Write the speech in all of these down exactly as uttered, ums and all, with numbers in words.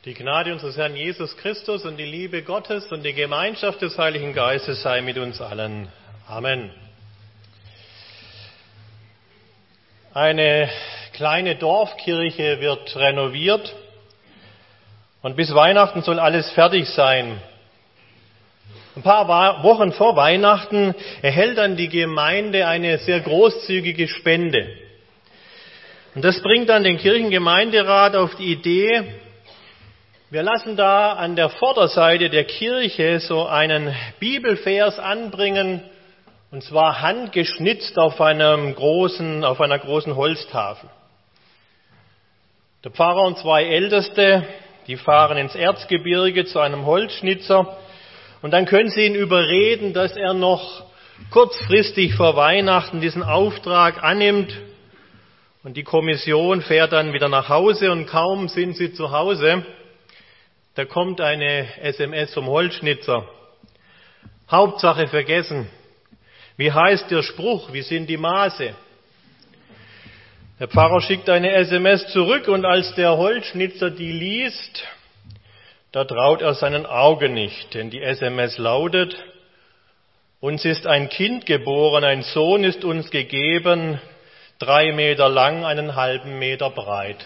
Die Gnade unseres Herrn Jesus Christus und die Liebe Gottes und die Gemeinschaft des Heiligen Geistes sei mit uns allen. Amen. Eine kleine Dorfkirche wird renoviert und bis Weihnachten soll alles fertig sein. Ein paar Wochen vor Weihnachten erhält dann die Gemeinde eine sehr großzügige Spende. Und das bringt dann den Kirchengemeinderat auf die Idee, wir lassen da an der Vorderseite der Kirche so einen Bibelvers anbringen, und zwar handgeschnitzt auf einem großen, auf einer großen Holztafel. Der Pfarrer und zwei Älteste, die fahren ins Erzgebirge zu einem Holzschnitzer, und dann können sie ihn überreden, dass er noch kurzfristig vor Weihnachten diesen Auftrag annimmt. Und die Kommission fährt dann wieder nach Hause, und kaum sind sie zu Hause, da kommt eine S M S vom Holzschnitzer. Hauptsache vergessen. Wie heißt der Spruch? Wie sind die Maße? Der Pfarrer schickt eine S M S zurück, und als der Holzschnitzer die liest, da traut er seinen Augen nicht, denn die S M S lautet: Uns ist ein Kind geboren, ein Sohn ist uns gegeben, drei Meter lang, einen halben Meter breit.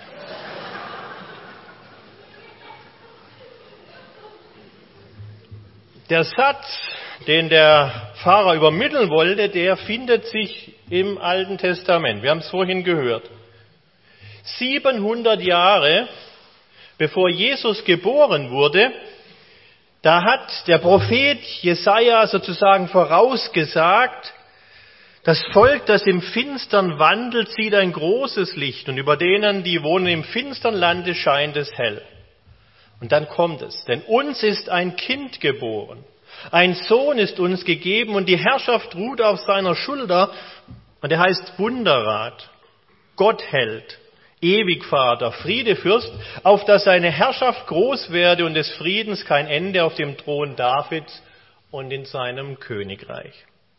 Der Satz, den der Pfarrer übermitteln wollte, der findet sich im Alten Testament. Wir haben es vorhin gehört. siebenhundert Jahre bevor Jesus geboren wurde, da hat der Prophet Jesaja sozusagen vorausgesagt, das Volk, das im Finstern wandelt, sieht ein großes Licht, und über denen, die wohnen im finstern Lande, scheint es hell. Und dann kommt es, denn uns ist ein Kind geboren, ein Sohn ist uns gegeben, und die Herrschaft ruht auf seiner Schulter, und er heißt Wunderrat, Gottheld, Ewigvater, Friedefürst, auf dass seine Herrschaft groß werde und des Friedens kein Ende auf dem Thron Davids und in seinem Königreich.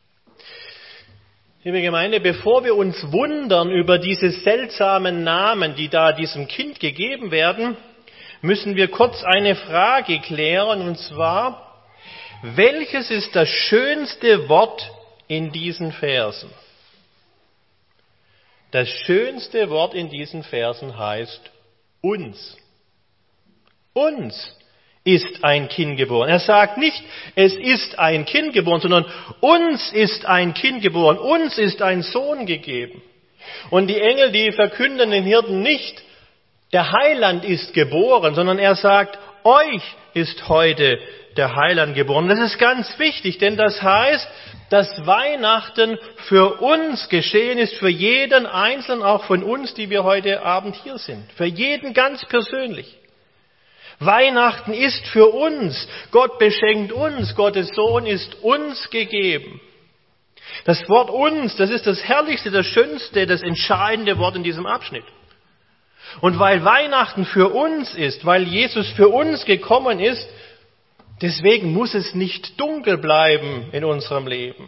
Liebe Gemeinde, bevor wir uns wundern über diese seltsamen Namen, die da diesem Kind gegeben werden, müssen wir kurz eine Frage klären, und zwar, welches ist das schönste Wort in diesen Versen? Das schönste Wort in diesen Versen heißt uns. Uns ist ein Kind geboren. Er sagt nicht, es ist ein Kind geboren, sondern uns ist ein Kind geboren, uns ist ein Sohn gegeben. Und die Engel, die verkünden den Hirten nicht, der Heiland ist geboren, sondern er sagt, euch ist heute der Heiland geboren. Das ist ganz wichtig, denn das heißt, dass Weihnachten für uns geschehen ist, für jeden Einzelnen, auch von uns, die wir heute Abend hier sind. Für jeden ganz persönlich. Weihnachten ist für uns. Gott beschenkt uns. Gottes Sohn ist uns gegeben. Das Wort uns, das ist das herrlichste, das schönste, das entscheidende Wort in diesem Abschnitt. Und weil Weihnachten für uns ist, weil Jesus für uns gekommen ist, deswegen muss es nicht dunkel bleiben in unserem Leben.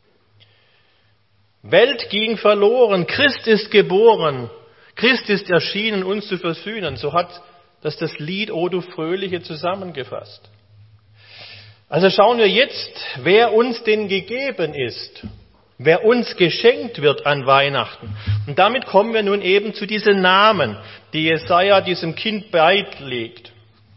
Welt ging verloren, Christ ist geboren, Christ ist erschienen, uns zu versöhnen. So hat das das Lied O du Fröhliche zusammengefasst. Also schauen wir jetzt, wer uns denn gegeben ist, wer uns geschenkt wird an Weihnachten. Und damit kommen wir nun eben zu diesen Namen, die Jesaja diesem Kind beilegt.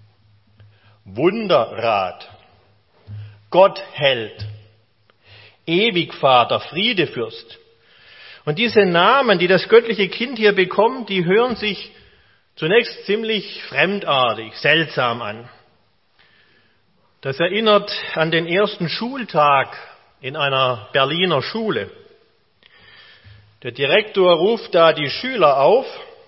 Wunderrat, Gottheld, Ewigvater, Friedefürst. Und diese Namen, die das göttliche Kind hier bekommt, die hören sich zunächst ziemlich fremdartig, seltsam an. Das erinnert an den ersten Schultag in einer Berliner Schule. Der Direktor ruft da die Schüler auf.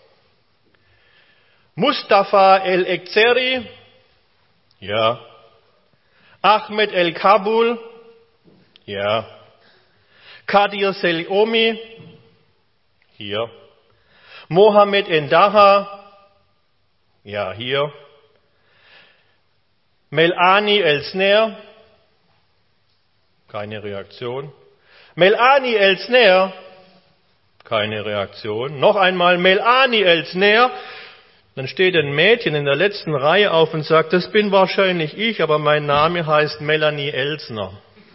Mustafa El-Ekzeri, ja. Ahmed El-Kabul, ja. Kadir Seliomi, hier. Mohammed Endaha, ja, hier. Melani El-Sner, keine Reaktion. Melani El-Sner, keine Reaktion. Noch einmal Melani El-Sner. Dann steht ein Mädchen in der letzten Reihe auf und sagt, das bin wahrscheinlich ich, aber mein Name heißt Melanie Elsner.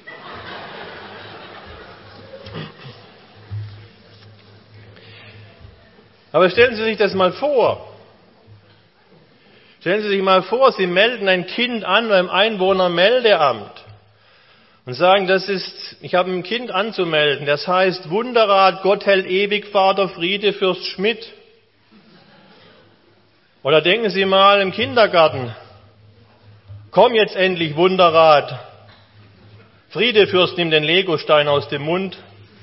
Aber stellen Sie sich das mal vor. Stellen Sie sich mal vor, Sie melden ein Kind an beim Einwohnermeldeamt und sagen, das ist, ich habe ein Kind anzumelden, das heißt Wunderrat, Gott hält ewig, Vater Friede, Fürst Schmidt. Oder denken Sie mal im Kindergarten, komm jetzt endlich Wunderrat, Friedefürst, nimm den Legostein aus dem Mund.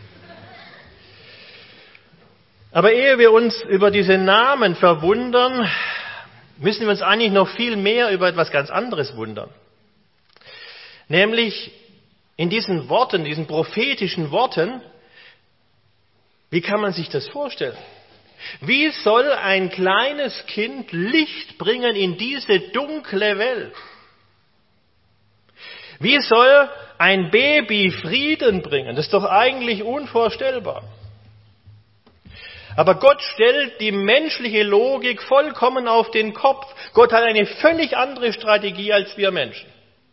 Aber ehe wir uns über diese Namen verwundern, müssen wir uns eigentlich noch viel mehr über etwas ganz anderes wundern. Nämlich in diesen Worten, diesen prophetischen Worten, wie kann man sich das vorstellen? Wie soll ein kleines Kind Licht bringen in diese dunkle Welt? Wie soll ein Baby Frieden bringen? Das ist doch eigentlich unvorstellbar. Aber Gott stellt die menschliche Logik vollkommen auf den Kopf. Gott hat eine völlig andere Strategie als wir Menschen.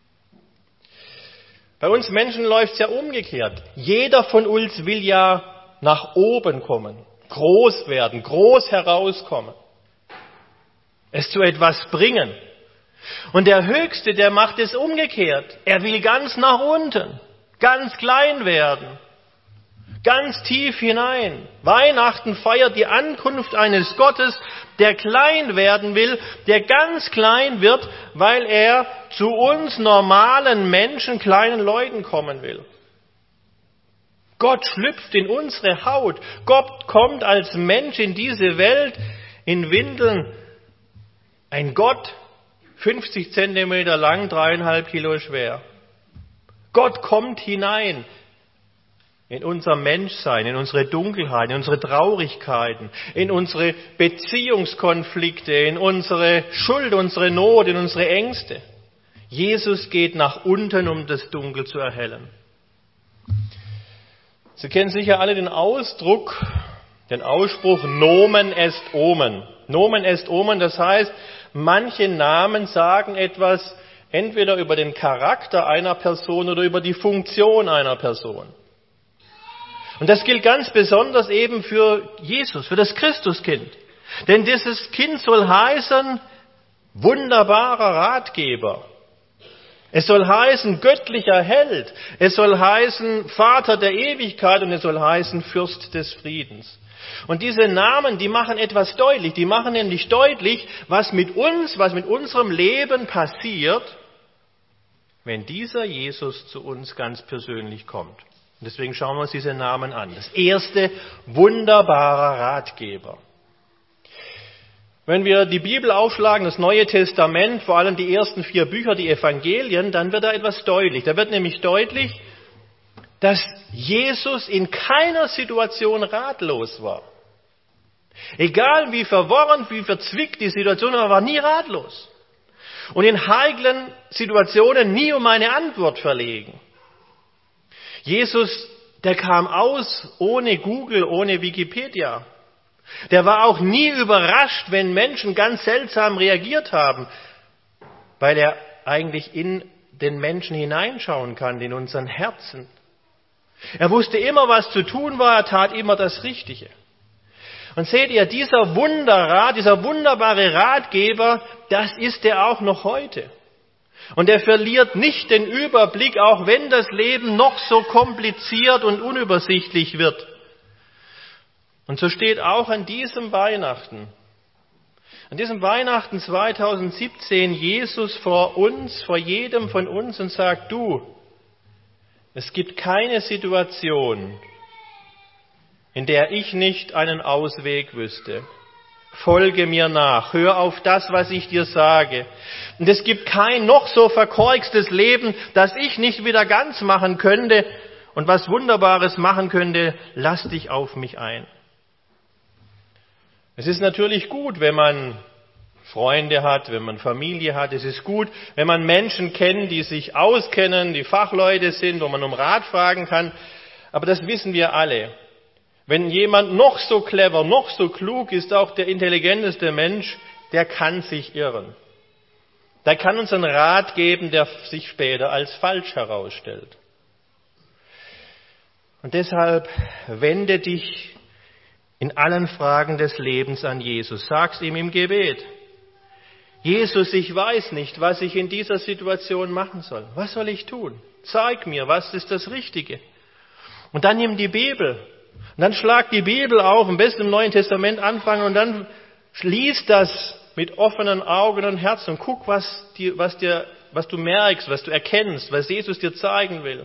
Bei uns Menschen läuft es ja umgekehrt. Jeder von uns will ja nach oben kommen, groß werden, groß herauskommen, es zu etwas bringen. Und der Höchste, der macht es umgekehrt. Er will ganz nach unten, ganz klein werden, ganz tief hinein. Weihnachten feiert die Ankunft eines Gottes, der klein werden will, der ganz klein wird, weil er zu uns normalen Menschen, kleinen Leuten kommen will. Gott schlüpft in unsere Haut. Gott kommt als Mensch in diese Welt in Windeln. Ein Gott, fünfzig Zentimeter lang, dreieinhalb Kilo schwer. Gott kommt hinein in unser Menschsein, in unsere Dunkelheit, in unsere Traurigkeiten, in unsere Beziehungskonflikte, in unsere Schuld, unsere Not, in unsere Ängste. Jesus geht nach unten, um das Dunkel zu erhellen. Sie kennen sicher alle den Ausdruck, den Ausspruch Nomen est Omen. Nomen est Omen, das heißt, manche Namen sagen etwas entweder über den Charakter einer Person oder über die Funktion einer Person. Und das gilt ganz besonders eben für Jesus, für das Christuskind. Denn dieses Kind soll heißen wunderbarer Ratgeber. Es soll heißen göttlicher Held. Es soll heißen Vater der Ewigkeit und es soll heißen Fürst des Friedens. Und diese Namen, die machen etwas deutlich. Die machen nämlich deutlich, was mit uns, was mit unserem Leben passiert, wenn dieser Jesus zu uns ganz persönlich kommt. Und deswegen schauen wir uns diese Namen an. Das erste, wunderbarer Ratgeber. Wenn wir die Bibel aufschlagen, das Neue Testament, vor allem die ersten vier Bücher, die Evangelien, dann wird da etwas deutlich. Da wird nämlich deutlich, dass Jesus in keiner Situation ratlos war. Egal wie verworren, wie verzwickt die Situation war, er war nie ratlos. Und in heiklen Situationen nie um eine Antwort verlegen. Jesus, der kam aus ohne Google, ohne Wikipedia. Der war auch nie überrascht, wenn Menschen ganz seltsam reagiert haben, weil er eigentlich in den Menschen hineinschauen kann, in unseren Herzen. Er wusste immer, was zu tun war, er tat immer das Richtige. Und seht ihr, dieser Wunderrat, dieser wunderbare Ratgeber, das ist er auch noch heute. Und er verliert nicht den Überblick, auch wenn das Leben noch so kompliziert und unübersichtlich wird. Und so steht auch an diesem Weihnachten, an diesem Weihnachten zweitausendsiebzehn Jesus vor uns, vor jedem von uns und sagt, du, es gibt keine Situation, in der ich nicht einen Ausweg wüsste. Folge mir nach, hör auf das, was ich dir sage. Und es gibt kein noch so verkorkstes Leben, das ich nicht wieder ganz machen könnte und was Wunderbares machen könnte, lass dich auf mich ein. Es ist natürlich gut, wenn man Freunde hat, wenn man Familie hat. Es ist gut, wenn man Menschen kennt, die sich auskennen, die Fachleute sind, wo man um Rat fragen kann. Aber das wissen wir alle. Wenn jemand noch so clever, noch so klug ist, auch der intelligenteste Mensch, der kann sich irren. Der kann uns einen Rat geben, der sich später als falsch herausstellt. Und deshalb wende dich in allen Fragen des Lebens an Jesus. Sag's ihm im Gebet. Jesus, ich weiß nicht, was ich in dieser Situation machen soll. Was soll ich tun? Zeig mir, was ist das Richtige? Und dann nimm die Bibel. Und dann schlag die Bibel auf, am besten im Neuen Testament anfangen und dann lies das mit offenen Augen und Herzen und guck, was, die, was, dir, was du merkst, was du erkennst, was Jesus dir zeigen will.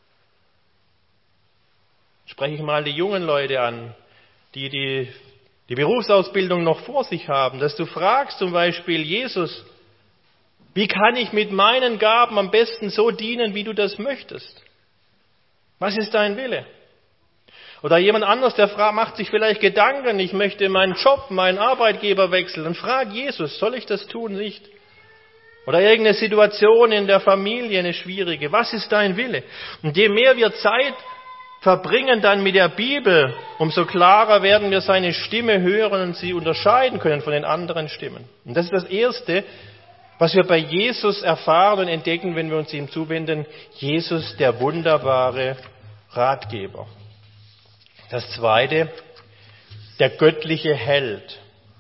Spreche ich mal die jungen Leute an, die die, die Berufsausbildung noch vor sich haben, dass du fragst zum Beispiel, Jesus, wie kann ich mit meinen Gaben am besten so dienen, wie du das möchtest? Was ist dein Wille? Oder jemand anderes, der macht sich vielleicht Gedanken, ich möchte meinen Job, meinen Arbeitgeber wechseln. Dann frag Jesus, soll ich das tun, nicht? Oder irgendeine Situation in der Familie, eine schwierige. Was ist dein Wille? Und je mehr wir Zeit verbringen dann mit der Bibel, umso klarer werden wir seine Stimme hören und sie unterscheiden können von den anderen Stimmen. Und das ist das Erste, was wir bei Jesus erfahren und entdecken, wenn wir uns ihm zuwenden. Jesus, der wunderbare Ratgeber. Das Zweite, der göttliche Held.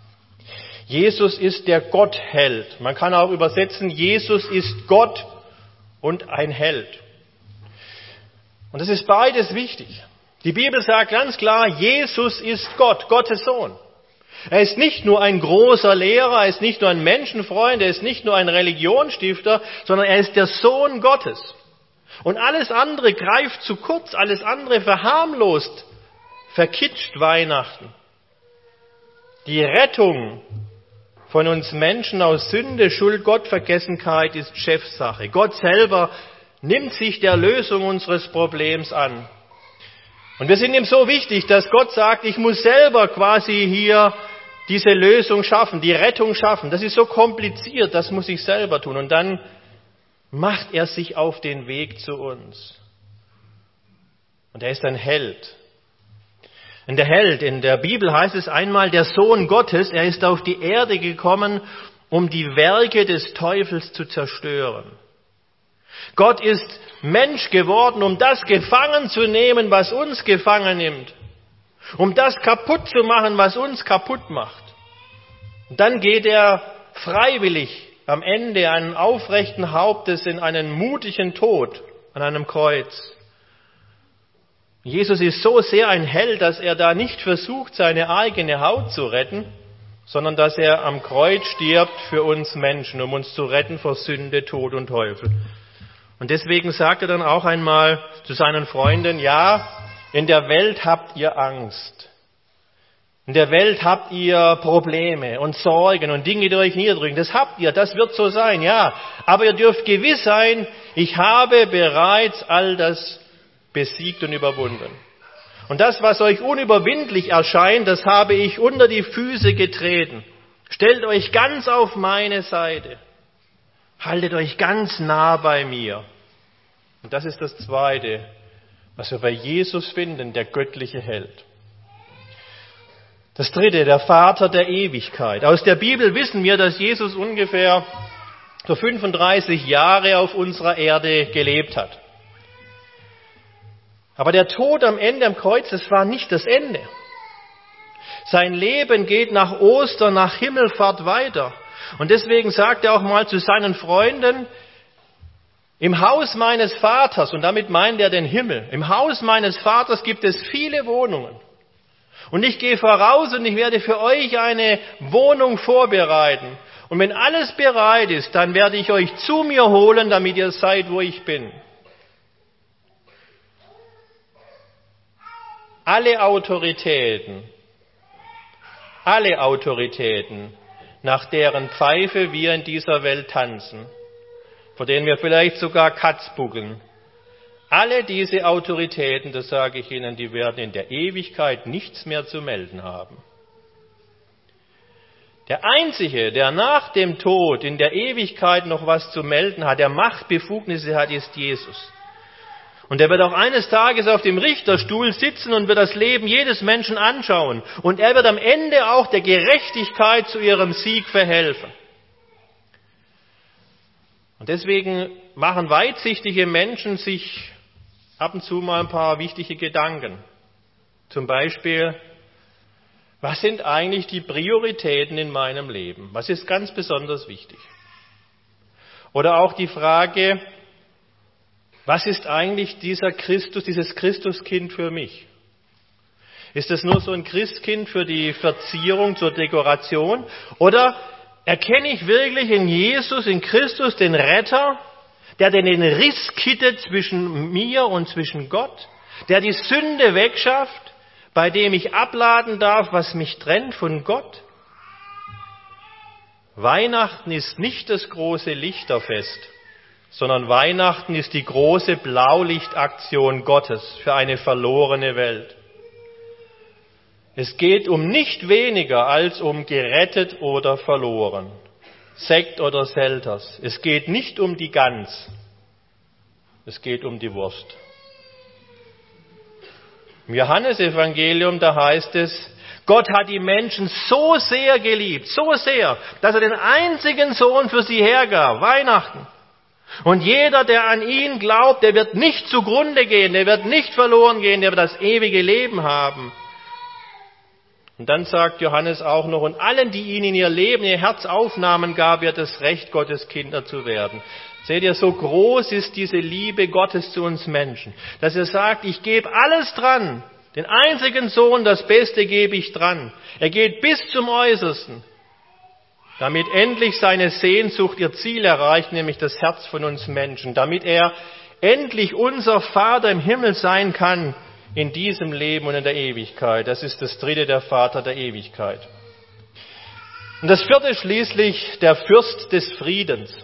Jesus ist der Gottheld. Man kann auch übersetzen, Jesus ist Gott und ein Held. Und es ist beides wichtig. Die Bibel sagt ganz klar, Jesus ist Gott, Gottes Sohn. Er ist nicht nur ein großer Lehrer, er ist nicht nur ein Menschenfreund, er ist nicht nur ein Religionsstifter, sondern er ist der Sohn Gottes. Und alles andere greift zu kurz, alles andere verharmlost, verkitscht Weihnachten. Die Rettung von uns Menschen aus Sünde, Schuld, Gottvergessenheit ist Chefsache. Gott selber nimmt sich der Lösung unseres Problems an. Und wir sind ihm so wichtig, dass Gott sagt, ich muss selber quasi hier diese Lösung schaffen, die Rettung schaffen. Das ist so kompliziert, das muss ich selber tun. Und dann macht er sich auf den Weg zu uns. Und er ist ein Held. Und der Held, in der Bibel heißt es einmal, der Sohn Gottes, er ist auf die Erde gekommen, um die Werke des Teufels zu zerstören. Gott ist Mensch geworden, um das gefangen zu nehmen, was uns gefangen nimmt. Um das kaputt zu machen, was uns kaputt macht. Und dann geht er freiwillig am Ende einen aufrechten Hauptes in einen mutigen Tod an einem Kreuz. Jesus ist so sehr ein Held, dass er da nicht versucht, seine eigene Haut zu retten, sondern dass er am Kreuz stirbt für uns Menschen, um uns zu retten vor Sünde, Tod und Teufel. Und deswegen sagt er dann auch einmal zu seinen Freunden, ja, in der Welt habt ihr Angst. In der Welt habt ihr Probleme und Sorgen und Dinge, die euch niederdrücken. Das habt ihr, das wird so sein, ja. Aber ihr dürft gewiss sein, ich habe bereits all das besiegt und überwunden. Und das, was euch unüberwindlich erscheint, das habe ich unter die Füße getreten. Stellt euch ganz auf meine Seite. Haltet euch ganz nah bei mir. Und das ist das Zweite, was wir bei Jesus finden, der göttliche Held. Das Dritte, der Vater der Ewigkeit. Aus der Bibel wissen wir, dass Jesus ungefähr so fünfunddreißig Jahre auf unserer Erde gelebt hat. Aber der Tod am Ende am Kreuz, das war nicht das Ende. Sein Leben geht nach Ostern, nach Himmelfahrt weiter. Und deswegen sagt er auch mal zu seinen Freunden, im Haus meines Vaters, und damit meint er den Himmel, im Haus meines Vaters gibt es viele Wohnungen. Und ich gehe voraus und ich werde für euch eine Wohnung vorbereiten. Und wenn alles bereit ist, dann werde ich euch zu mir holen, damit ihr seid, wo ich bin. Alle Autoritäten, alle Autoritäten, nach deren Pfeife wir in dieser Welt tanzen, vor denen wir vielleicht sogar Katzbuckeln, alle diese Autoritäten, das sage ich Ihnen, die werden in der Ewigkeit nichts mehr zu melden haben. Der Einzige, der nach dem Tod in der Ewigkeit noch was zu melden hat, der Machtbefugnisse hat, ist Jesus. Und er wird auch eines Tages auf dem Richterstuhl sitzen und wird das Leben jedes Menschen anschauen. Und er wird am Ende auch der Gerechtigkeit zu ihrem Sieg verhelfen. Und deswegen machen weitsichtige Menschen sich ab und zu mal ein paar wichtige Gedanken. Zum Beispiel, was sind eigentlich die Prioritäten in meinem Leben? Was ist ganz besonders wichtig? Oder auch die Frage, was ist eigentlich dieser Christus, dieses Christuskind für mich? Ist es nur so ein Christkind für die Verzierung, zur Dekoration? Oder erkenne ich wirklich in Jesus, in Christus, den Retter, der den Riss kittet zwischen mir und zwischen Gott, der die Sünde wegschafft, bei dem ich abladen darf, was mich trennt von Gott? Weihnachten ist nicht das große Lichterfest, sondern Weihnachten ist die große Blaulichtaktion Gottes für eine verlorene Welt. Es geht um nicht weniger als um gerettet oder verloren, Sekt oder Selters. Es geht nicht um die Gans, es geht um die Wurst. Im Johannesevangelium, da heißt es, Gott hat die Menschen so sehr geliebt, so sehr, dass er den einzigen Sohn für sie hergab, Weihnachten. Und jeder, der an ihn glaubt, der wird nicht zugrunde gehen, der wird nicht verloren gehen, der wird das ewige Leben haben. Und dann sagt Johannes auch noch, und allen, die ihn in ihr Leben, ihr Herz aufnahmen, gab er das Recht, Gottes Kinder zu werden. Seht ihr, so groß ist diese Liebe Gottes zu uns Menschen, dass er sagt, ich gebe alles dran, den einzigen Sohn, das Beste gebe ich dran. Er geht bis zum Äußersten, damit endlich seine Sehnsucht ihr Ziel erreicht, nämlich das Herz von uns Menschen, damit er endlich unser Vater im Himmel sein kann, in diesem Leben und in der Ewigkeit. Das ist das dritte, der Vater der Ewigkeit. Und das vierte schließlich, der Fürst des Friedens.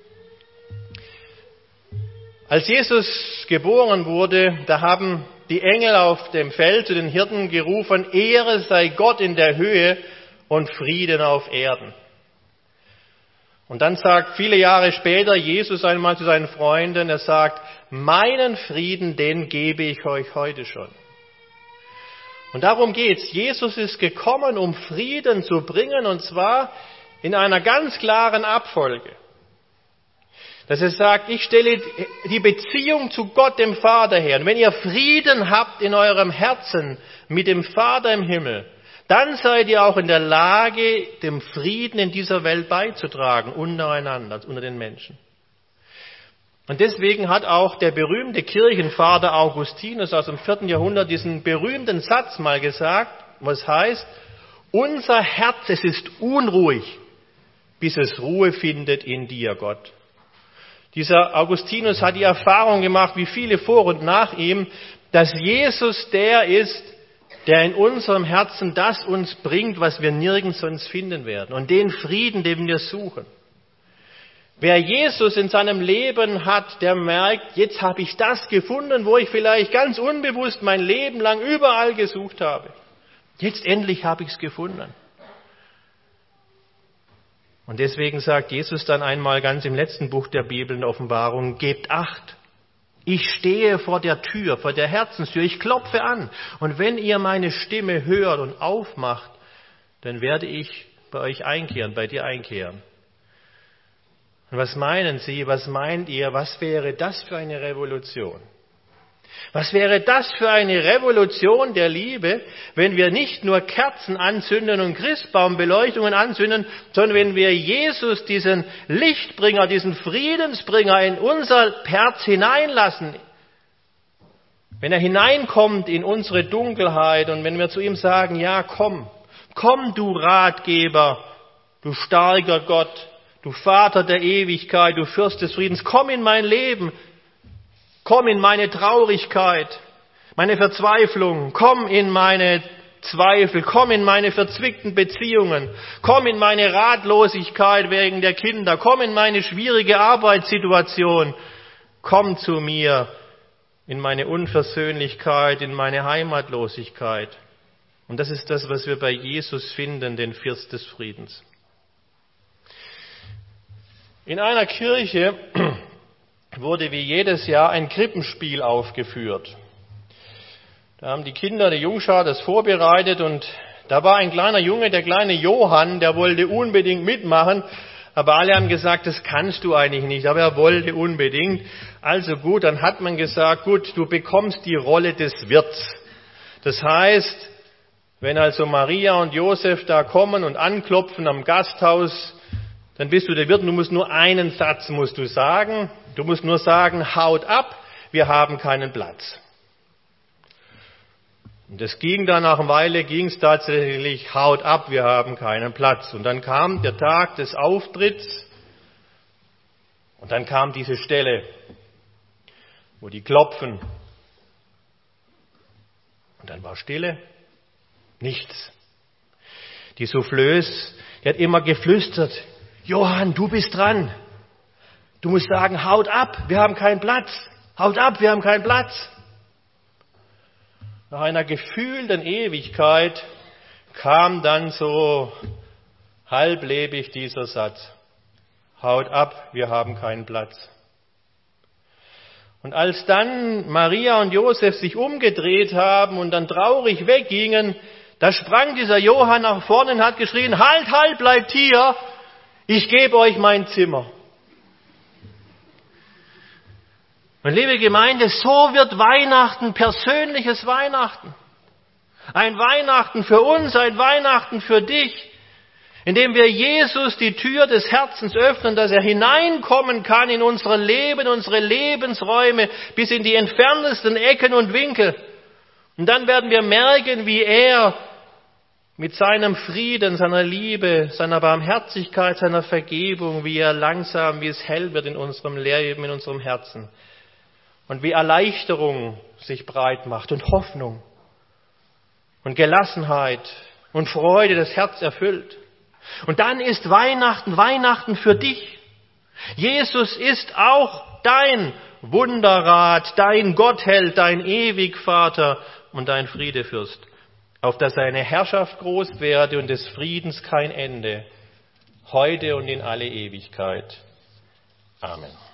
Als Jesus geboren wurde, da haben die Engel auf dem Feld zu den Hirten gerufen, Ehre sei Gott in der Höhe und Frieden auf Erden. Und dann sagt viele Jahre später Jesus einmal zu seinen Freunden, er sagt, meinen Frieden, den gebe ich euch heute schon. Und darum geht's. Jesus ist gekommen, um Frieden zu bringen, und zwar in einer ganz klaren Abfolge. Dass er sagt, ich stelle die Beziehung zu Gott, dem Vater, her. Und wenn ihr Frieden habt in eurem Herzen mit dem Vater im Himmel, dann seid ihr auch in der Lage, dem Frieden in dieser Welt beizutragen, untereinander, unter den Menschen. Und deswegen hat auch der berühmte Kirchenvater Augustinus aus dem vierten Jahrhundert diesen berühmten Satz mal gesagt, was heißt, unser Herz, es ist unruhig, bis es Ruhe findet in dir, Gott. Dieser Augustinus hat die Erfahrung gemacht, wie viele vor und nach ihm, dass Jesus der ist, der in unserem Herzen das uns bringt, was wir nirgends sonst finden werden. Und den Frieden, den wir suchen. Wer Jesus in seinem Leben hat, der merkt, jetzt habe ich das gefunden, wo ich vielleicht ganz unbewusst mein Leben lang überall gesucht habe. Jetzt endlich habe ich es gefunden. Und deswegen sagt Jesus dann einmal ganz im letzten Buch der Bibel in der Offenbarung, gebt Acht. Ich stehe vor der Tür, vor der Herzenstür, ich klopfe an. Und wenn ihr meine Stimme hört und aufmacht, dann werde ich bei euch einkehren, bei dir einkehren. Und was meinen Sie, was meint ihr, was wäre das für eine Revolution? Was wäre das für eine Revolution der Liebe, wenn wir nicht nur Kerzen anzünden und Christbaumbeleuchtungen anzünden, sondern wenn wir Jesus, diesen Lichtbringer, diesen Friedensbringer in unser Herz hineinlassen, wenn er hineinkommt in unsere Dunkelheit und wenn wir zu ihm sagen, ja komm, komm du Ratgeber, du starker Gott, du Vater der Ewigkeit, du Fürst des Friedens, komm in mein Leben, komm in meine Traurigkeit, meine Verzweiflung, komm in meine Zweifel, komm in meine verzwickten Beziehungen, komm in meine Ratlosigkeit wegen der Kinder, komm in meine schwierige Arbeitssituation, komm zu mir in meine Unversöhnlichkeit, in meine Heimatlosigkeit. Und das ist das, was wir bei Jesus finden, den Fürst des Friedens. In einer Kirche wurde wie jedes Jahr ein Krippenspiel aufgeführt. Da haben die Kinder der Jungschar das vorbereitet und da war ein kleiner Junge, der kleine Johann, der wollte unbedingt mitmachen, aber alle haben gesagt, das kannst du eigentlich nicht, aber er wollte unbedingt. Also gut, dann hat man gesagt, gut, du bekommst die Rolle des Wirts. Das heißt, wenn also Maria und Josef da kommen und anklopfen am Gasthaus, dann bist du der Wirt und du musst nur einen Satz musst du sagen. Du musst nur sagen, haut ab, wir haben keinen Platz. Und das ging dann nach einer Weile, ging es tatsächlich, haut ab, wir haben keinen Platz. Und dann kam der Tag des Auftritts und dann kam diese Stelle, wo die klopfen. Und dann war Stille, nichts. Die Soufflöse, die hat immer geflüstert, Johann, du bist dran. Du musst sagen, haut ab, wir haben keinen Platz. Haut ab, wir haben keinen Platz. Nach einer gefühlten Ewigkeit kam dann so halblebig dieser Satz. Haut ab, wir haben keinen Platz. Und als dann Maria und Josef sich umgedreht haben und dann traurig weggingen, da sprang dieser Johann nach vorne und hat geschrien, halt, halt, bleibt hier, ich gebe euch mein Zimmer. Und liebe Gemeinde, so wird Weihnachten persönliches Weihnachten. Ein Weihnachten für uns, ein Weihnachten für dich, indem wir Jesus die Tür des Herzens öffnen, dass er hineinkommen kann in unser Leben, unsere Lebensräume, bis in die entferntesten Ecken und Winkel. Und dann werden wir merken, wie er mit seinem Frieden, seiner Liebe, seiner Barmherzigkeit, seiner Vergebung, wie er langsam, wie es hell wird in unserem Leben, in unserem Herzen. Und wie Erleichterung sich breit macht und Hoffnung und Gelassenheit und Freude das Herz erfüllt. Und dann ist Weihnachten, Weihnachten für dich. Jesus ist auch dein Wunderrat, dein Gottheld, dein Ewigvater und dein Friedefürst, auf dass seine Herrschaft groß werde und des Friedens kein Ende, heute und in alle Ewigkeit. Amen.